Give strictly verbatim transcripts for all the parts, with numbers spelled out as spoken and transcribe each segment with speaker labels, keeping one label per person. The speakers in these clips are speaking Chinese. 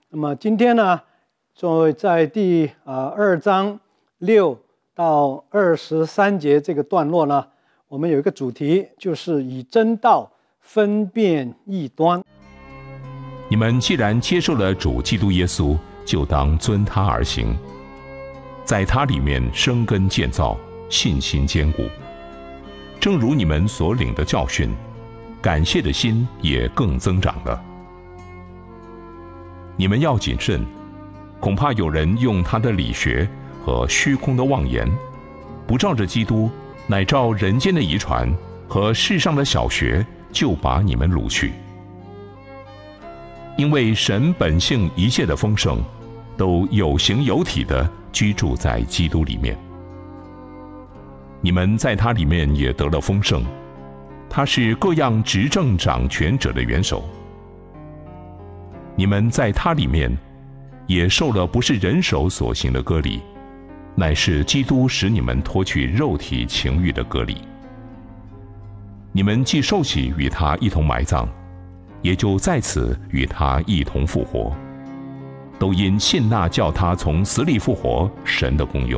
Speaker 1: 那么今天呢，作为在第啊二章六到二十三节这个段落呢，我们有一个主题，就是以真道分辨异端。
Speaker 2: 你们既然接受了主基督耶稣，就当遵他而行，在他里面生根建造，信心坚固。正如你们所领的教训，感谢的心也更增长了。你们要谨慎，恐怕有人用他的理学和虚空的妄言，不照着基督，乃照人间的遗传和世上的小学，就把你们掳去。因为神本性一切的丰盛，都有形有体的居住在基督里面。你们在他里面也得了丰盛，他是各样执政掌权者的元首。你们在他里面也受了不是人手所行的割礼，乃是基督使你们脱去肉体情欲的割礼。你们既受洗与他一同埋葬，也就在此与他一同复活，都因信那叫他从死里复活神的功用。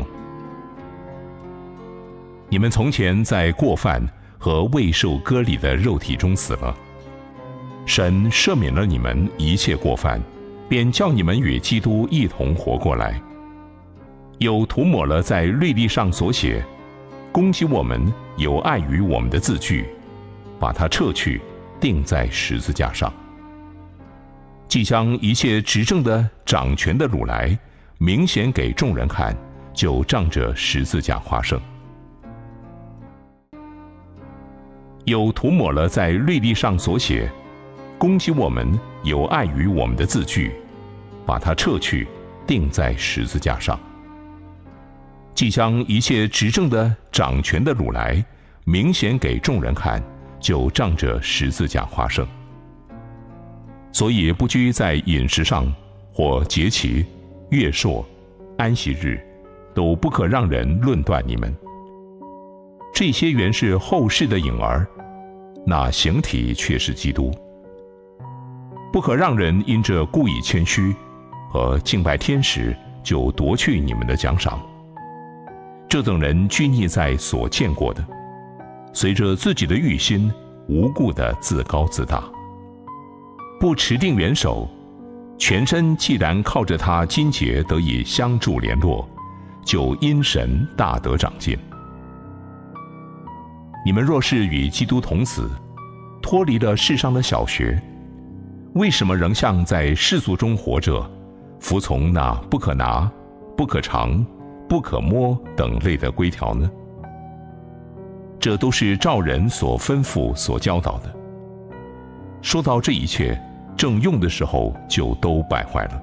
Speaker 2: 你们从前在过犯和未受割礼的肉体中死了，神赦免了你们一切过犯，便叫你们与基督一同活过来，又涂抹了在律例上所写攻击我们有碍于我们的字句，把它撤去，钉在十字架上。即将一切执政的掌权的掳来，明显给众人看，就仗着十字架夸胜。又涂抹了在律例上所写攻击我们有碍于我们的字句，把它撤去，钉在十字架上。即将一切执政的掌权的掳来，明显给众人看，就仗着十字架夸胜。所以不拘在饮食上，或节期、月朔、安息日，都不可让人论断你们。这些原是后世的影儿，那形体却是基督。不可让人因着故意谦虚和敬拜天使，就夺去你们的奖赏。这等人拘泥在所见过的，随着自己的欲心，无故的自高自大，不持定元首，全身既然靠着他筋节得以相助联络，就因神大得长进。你们若是与基督同死，脱离了世上的小学，为什么仍像在世俗中活着，服从那不可拿、不可尝、不可摸等类的规条呢？这都是照人所吩咐所教导的。说到这一切，正用的时候就都败坏了。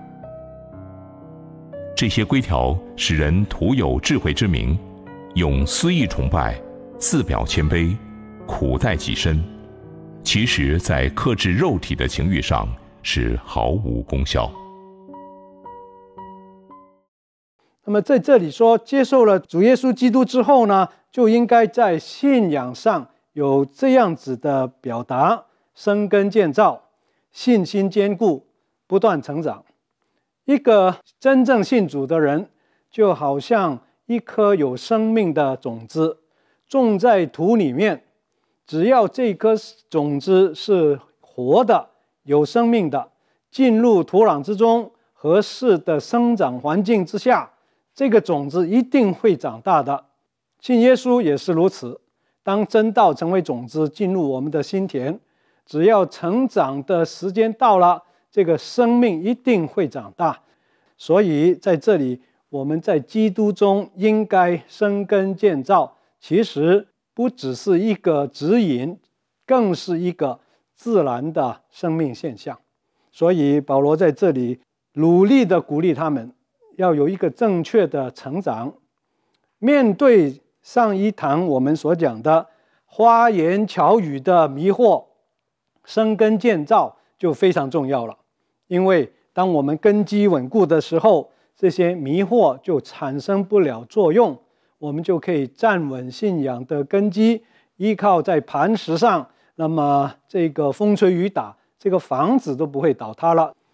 Speaker 2: 这些规条使人徒有智慧之名，用私意崇拜，自表谦卑，苦待己身，其实在克制肉体的情欲上是毫无功效。
Speaker 1: 那么在这里说，接受了主耶稣基督之后呢，就应该在信仰上有这样子的表达，生根建造，信心坚固，不断成长。一个真正信主的人，就好像一颗有生命的种子，种在土里面，只要这颗种子是活的、有生命的，进入土壤之中，合适的生长环境之下，这个种子一定会长大的。信耶稣也是如此，当真道成为种子进入我们的心田，只要成长的时间到了，这个生命一定会长大。所以在这里，我们在基督中应该生根建造，其实不只是一个指引，更是一个自然的生命现象。所以保罗在这里努力地鼓励他们，要有一个正确的成长。面对上一堂我们所讲的花言巧语的迷惑，生根建造就非常重要了。因为当我们根基稳固的时候，这些迷惑就产生不了作用，我们就可以站稳信仰的根基，依靠在磐石上，那么这个风吹雨打，这个房子都不会倒塌了。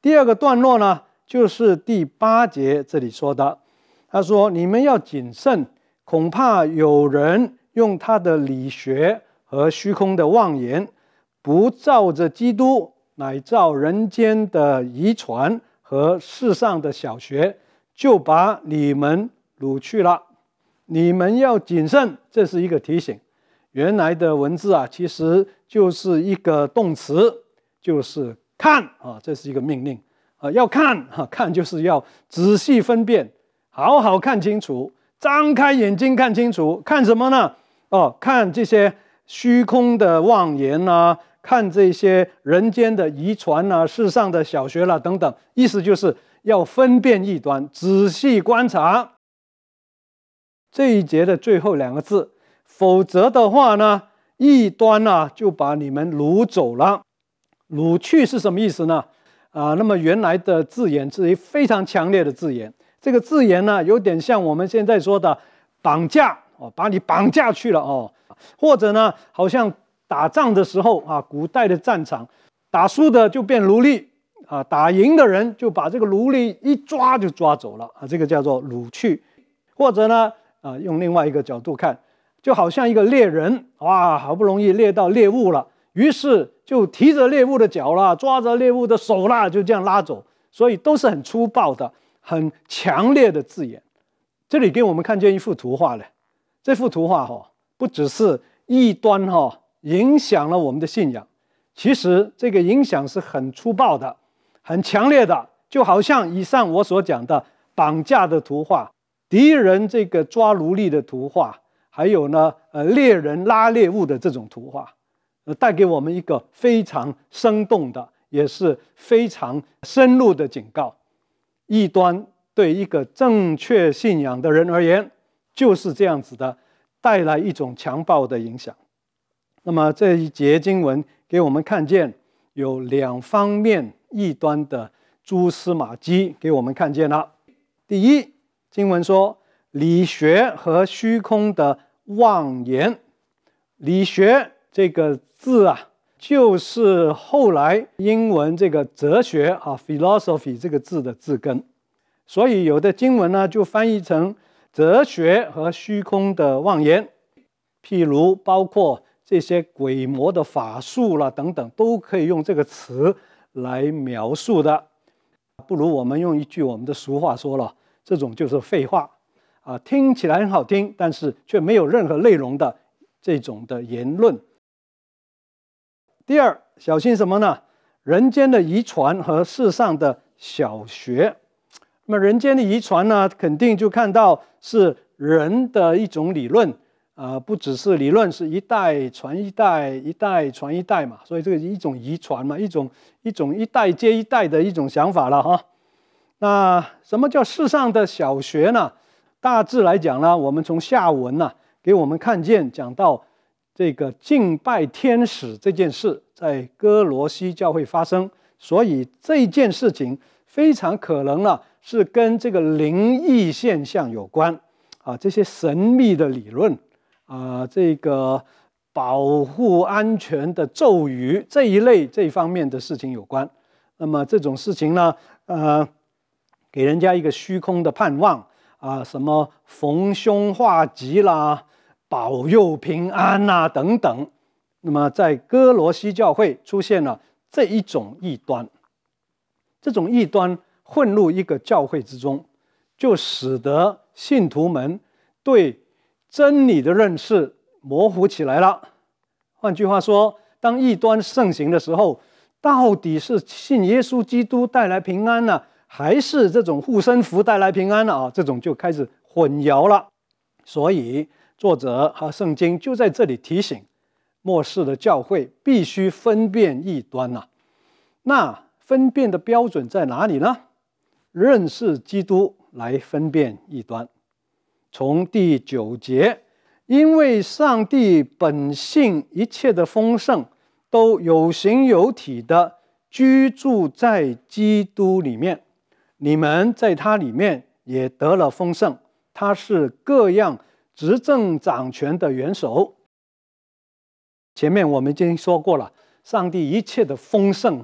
Speaker 1: 第二个段落呢，就是第八节这里说的，他说：“你们要谨慎，恐怕有人用他的理学和虚空的妄言，不照着基督，乃照人间的遗传和世上的小学，就把你们掳去了。你们要谨慎。”这是一个提醒。原来的文字啊，其实就是一个动词，就是看啊，这是一个命令啊，要看啊，看就是要仔细分辨，好好看清楚，张开眼睛看清楚。看什么呢？哦，看这些虚空的妄言啊，看这些人间的遗传啊，世上的小学啦、啊、等等。意思就是要分辨异端，仔细观察。这一节的最后两个字，否则的话呢，异端啊就把你们掳走了。掳去是什么意思呢？啊，那么原来的字眼是一非常强烈的字眼。这个字眼呢，有点像我们现在说的绑架哦，把你绑架去了哦，或者呢，好像打仗的时候啊，古代的战场，打输的就变奴隶啊，打赢的人就把这个奴隶一抓就抓走了啊，这个叫做掳去。或者呢，啊，用另外一个角度看，就好像一个猎人，哇，好不容易猎到猎物了，于是就提着猎物的脚啦，抓着猎物的手啦，就这样拉走。所以都是很粗暴的、很强烈的字眼。这里给我们看见一幅图画了。这幅图画哈，不只是异端哈影响了我们的信仰，其实这个影响是很粗暴的、很强烈的，就好像以上我所讲的绑架的图画、敌人这个抓奴隶的图画，还有呢，呃，猎人拉猎物的这种图画，呃，带给我们一个非常生动的，也是非常深入的警告。异端对一个正确信仰的人而言，就是这样子的，带来一种强暴的影响。那么这一节经文给我们看见有两方面异端的蛛丝马迹，给我们看见了。第一，经文说理学和虚空的妄言。理学这个字啊，就是后来英文这个哲学啊 philosophy 这个字的字根，所以有的经文呢就翻译成哲学和虚空的妄言，譬如包括这些鬼魔的法术啦等等，都可以用这个词来描述的。不如我们用一句我们的俗话说了，这种就是废话啊，听起来很好听，但是却没有任何内容的这种的言论。第二，小心什么呢？人间的遗传和世上的小学。那么人间的遗传呢，肯定就看到是人的一种理论啊、呃，不只是理论，是一代传一代，一代传一代嘛，所以这个一种遗传嘛，一种一种一代接一代的一种想法了哈。那什么叫世上的小学呢？大致来讲呢，我们从下文呢、啊、给我们看见讲到这个敬拜天使这件事在哥罗西教会发生，所以这件事情非常可能呢是跟这个灵异现象有关啊，这些神秘的理论啊，这个保护安全的咒语这一类这一方面的事情有关。那么这种事情呢，呃，给人家一个虚空的盼望啊，什么逢凶化吉啦，保佑平安啊等等。那么在哥罗西教会出现了这一种异端，这种异端混入一个教会之中，就使得信徒们对真理的认识模糊起来了。换句话说，当异端盛行的时候，到底是信耶稣基督带来平安呢，还是这种护身符带来平安呢？啊，这种就开始混淆了。所以作者和圣经就在这里提醒末世的教会必须分辨异端呐、啊。那分辨的标准在哪里呢？认识基督来分辨异端。从第九节，因为上帝本性一切的丰盛都有形有体的居住在基督里面，你们在他里面也得了丰盛，他是各样执政掌权的元首。前面我们已经说过了，上帝一切的丰盛哈，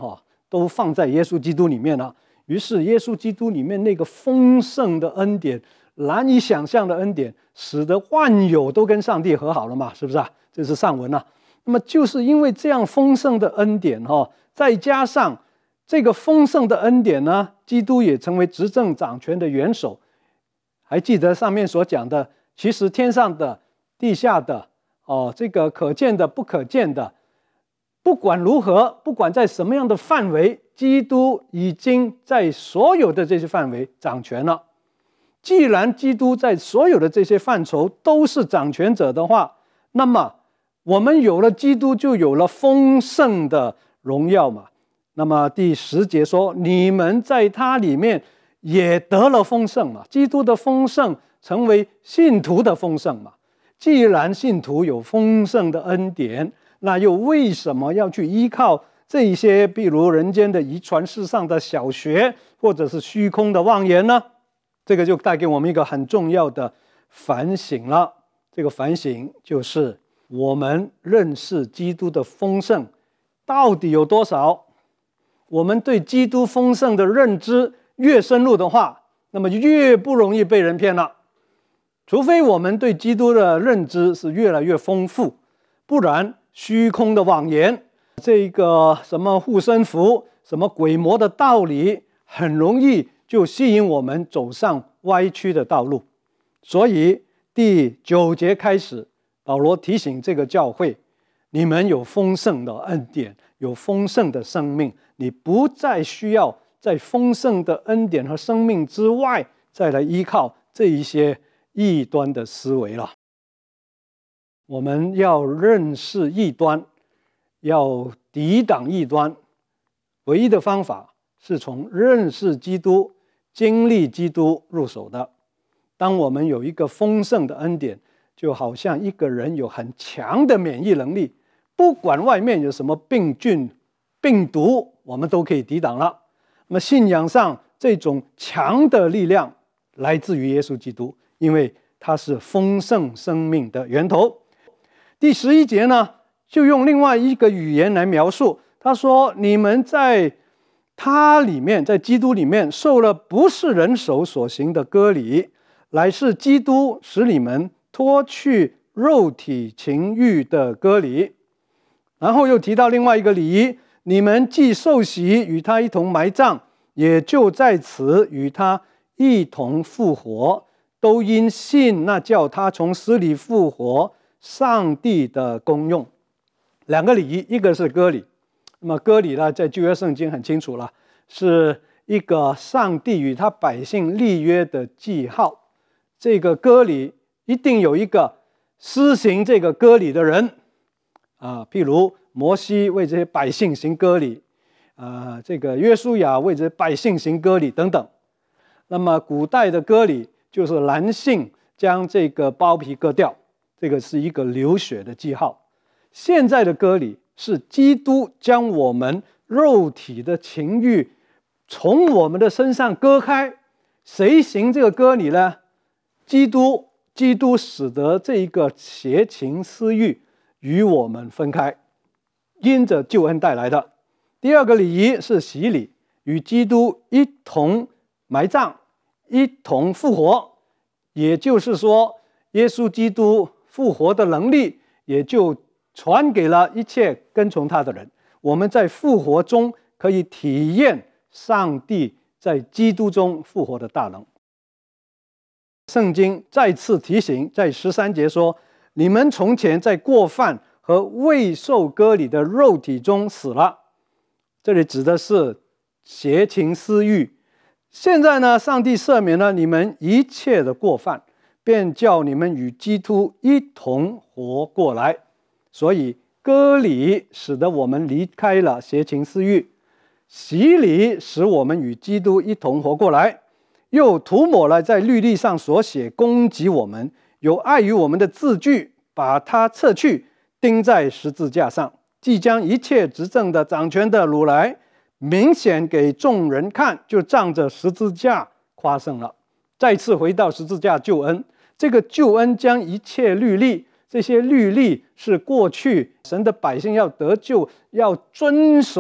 Speaker 1: 都放在耶稣基督里面了。于是耶稣基督里面那个丰盛的恩典，难以想象的恩典，使得万有都跟上帝和好了嘛，是不是啊？这是上文啊。那么就是因为这样丰盛的恩典哈，再加上这个丰盛的恩典呢，基督也成为执政掌权的元首。还记得上面所讲的，其实天上的、地下的，哦，这个可见的、不可见的，不管如何，不管在什么样的范围，基督已经在所有的这些范围掌权了。既然基督在所有的这些范畴都是掌权者的话，那么我们有了基督，就有了丰盛的荣耀嘛。那么第十节说，你们在他里面也得了丰盛嘛。基督的丰盛成为信徒的丰盛嘛。既然信徒有丰盛的恩典，那又为什么要去依靠这一些比如人间的遗传世上的小学，或者是虚空的妄言呢？这个就带给我们一个很重要的反省了。这个反省就是我们认识基督的丰盛到底有多少？我们对基督丰盛的认知越深入的话，那么就越不容易被人骗了。除非我们对基督的认知是越来越丰富，不然虚空的妄言，这个什么护身符、什么鬼魔的道理，很容易就吸引我们走上歪曲的道路。所以第九节开始，保罗提醒这个教会，你们有丰盛的恩典，有丰盛的生命，你不再需要在丰盛的恩典和生命之外再来依靠这一些异端的思维了。我们要认识异端，要抵挡异端，唯一的方法是从认识基督、经历基督入手的。当我们有一个丰盛的恩典，就好像一个人有很强的免疫能力，不管外面有什么病菌、病毒，我们都可以抵挡了。那么信仰上这种强的力量来自于耶稣基督，因为他是丰盛生命的源头。第十一节呢，就用另外一个语言来描述，他说你们在他里面，在基督里面受了不是人手所行的割礼，乃是基督使你们脱去肉体情欲的割礼。然后又提到另外一个礼仪，你们既受洗与他一同埋葬，也就在此与他一同复活，都因信那叫他从死里复活上帝的功用。两个礼仪，一个是割礼。那么割礼呢，在旧约圣经很清楚了，是一个上帝与他百姓立约的记号。这个割礼一定有一个施行这个割礼的人啊，譬如摩西为这些百姓行割礼，啊，这个约书亚为这些百姓行割礼等等。那么古代的割礼就是男性将这个包皮割掉，这个是一个流血的记号。现在的割礼是基督将我们肉体的情欲从我们的身上割开。谁行这个割礼呢？基督，基督使得这一个邪情私欲与我们分开，因着救恩带来的。第二个礼仪是洗礼，与基督一同埋葬，一同复活。也就是说，耶稣基督复活的能力也就传给了一切跟从他的人。我们在复活中可以体验上帝在基督中复活的大能。圣经再次提醒，在十三节说，你们从前在过犯和未受割礼的肉体中死了。这里指的是邪情私欲。现在呢，上帝赦免了你们一切的过犯，便叫你们与基督一同活过来。所以割礼使得我们离开了邪情私欲，洗礼使我们与基督一同活过来，又涂抹了在律例上所写攻击我们、有碍于我们的字句，把它撤去，钉在十字架上，即将一切执政的、掌权的掳来，明显给众人看，就仗着十字架夸胜了。再次回到十字架救恩，这个救恩将一切律例，这些律例是过去神的百姓要得救、要遵守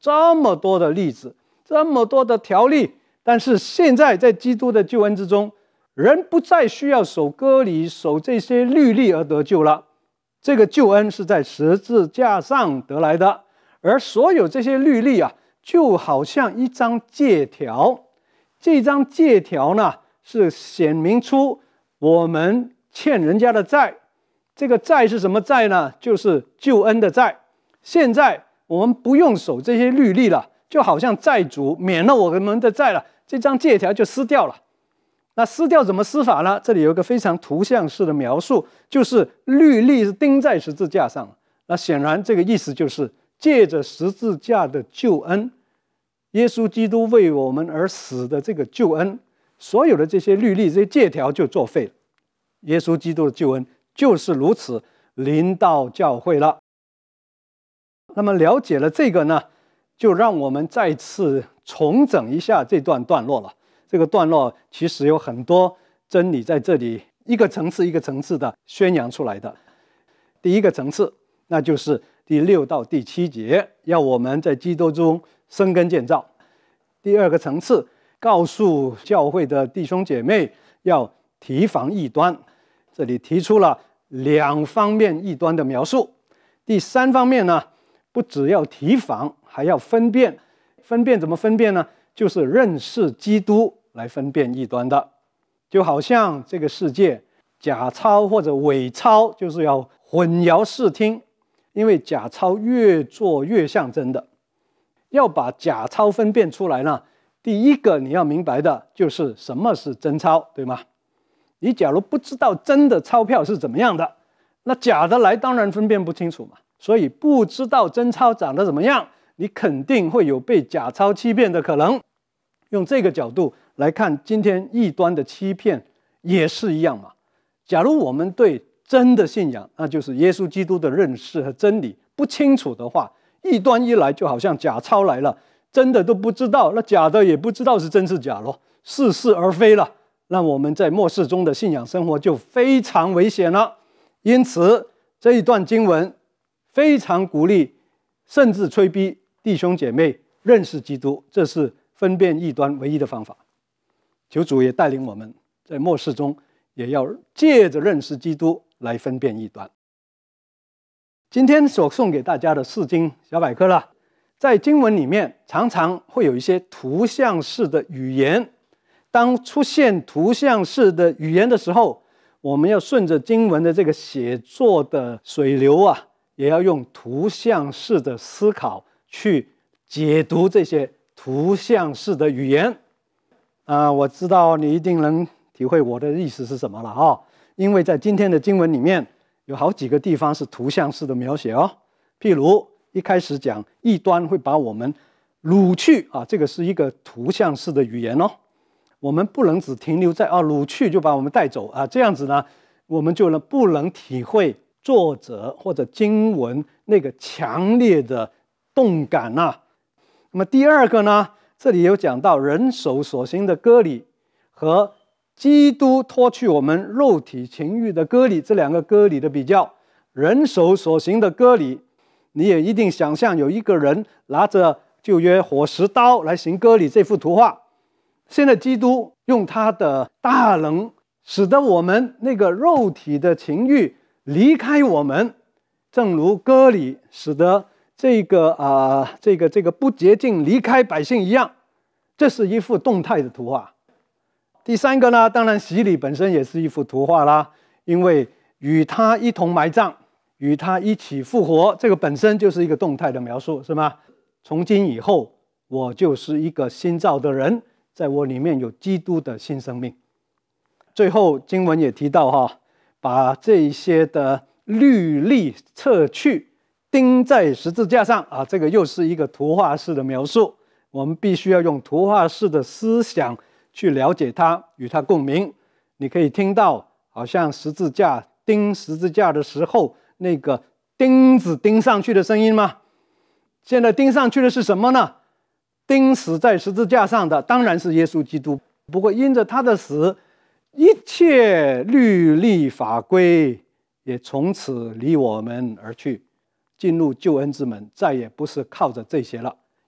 Speaker 1: 这么多的例子，这么多的条例，但是现在在基督的救恩之中，人不再需要守割礼、守这些律例而得救了。这个救恩是在十字架上得来的，而所有这些律例啊，就好像一张借条。这张借条呢，是显明出我们欠人家的债。这个债是什么债呢？就是救恩的债。现在我们不用守这些律例了，就好像债主免了我们的债了，这张借条就撕掉了。那撕掉怎么撕法呢？这里有一个非常图像式的描述，就是律例是钉在十字架上。那显然这个意思就是借着十字架的救恩，耶稣基督为我们而死的这个救恩，所有的这些律例、这些借条就作废了。耶稣基督的救恩就是如此临到教会了。那么了解了这个呢，就让我们再次重整一下这段段落了。这个段落其实有很多真理在这里一个层次一个层次的宣扬出来的。第一个层次，那就是第六到第七节，要我们在基督中生根建造。第二个层次，告诉教会的弟兄姐妹要提防异端，这里提出了两方面异端的描述。第三方面呢，不只要提防，还要分辨。分辨怎么分辨呢？就是认识基督来分辨异端的。就好像这个世界假钞或者伪钞，就是要混淆视听，因为假钞越做越像真的。要把假钞分辨出来呢，第一个你要明白的就是什么是真钞，对吗？你假如不知道真的钞票是怎么样的，那假的来当然分辨不清楚嘛。所以不知道真钞长得怎么样，你肯定会有被假钞欺骗的可能。用这个角度来看，今天异端的欺骗也是一样嘛。假如我们对真的信仰，那就是耶稣基督的认识和真理不清楚的话，异端一来就好像假钞来了，真的都不知道，那假的也不知道是真是假咯，似是而非了。那我们在末世中的信仰生活就非常危险了。因此这一段经文非常鼓励，甚至催逼弟兄姐妹认识基督，这是分辨异端唯一的方法。求主也带领我们在末世中也要借着认识基督来分辨异端。今天所送给大家的释经小百科了，在经文里面常常会有一些图像式的语言。当出现图像式的语言的时候，我们要顺着经文的这个写作的水流啊，也要用图像式的思考去解读这些图像式的语言。啊、呃，我知道你一定能体会我的意思是什么了啊、哦！因为在今天的经文里面有好几个地方是图像式的描写哦。譬如一开始讲异端会把我们掳去啊，这个是一个图像式的语言哦。我们不能只停留在啊掳去就把我们带走啊，这样子呢，我们就能不能体会作者或者经文那个强烈的动感啊。那么第二个呢，这里有讲到人手所行的割礼和基督脱去我们肉体情欲的割礼，这两个割礼的比较。人手所行的割礼，你也一定想象有一个人拿着旧约火石刀来行割礼这幅图画。现在基督用他的大能，使得我们那个肉体的情欲离开我们，正如割礼使得这个啊、呃、这个这个不洁净离开百姓一样。这是一幅动态的图画。第三个呢，当然洗礼本身也是一幅图画啦，因为与他一同埋葬，与他一起复活，这个本身就是一个动态的描述，是吗？从今以后，我就是一个新造的人，在我里面有基督的新生命。最后经文也提到哈，把这一些的律例撤去，钉在十字架上啊，这个又是一个图画式的描述。我们必须要用图画式的思想去了解它，与它共鸣。你可以听到好像十字架钉十字架的时候那个钉子钉上去的声音吗？现在钉上去的是什么呢？钉死在十字架上的当然是耶稣基督，不过因着他的死，一切律例法规也从此离我们而去，进入救恩之门，再也不是靠着这些了。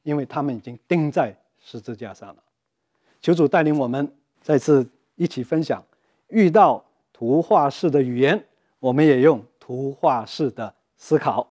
Speaker 1: 因为他们已经钉在十字架上了。求主带领我们再次一起分享，遇到图画式的语言，我们也用图画式的思考。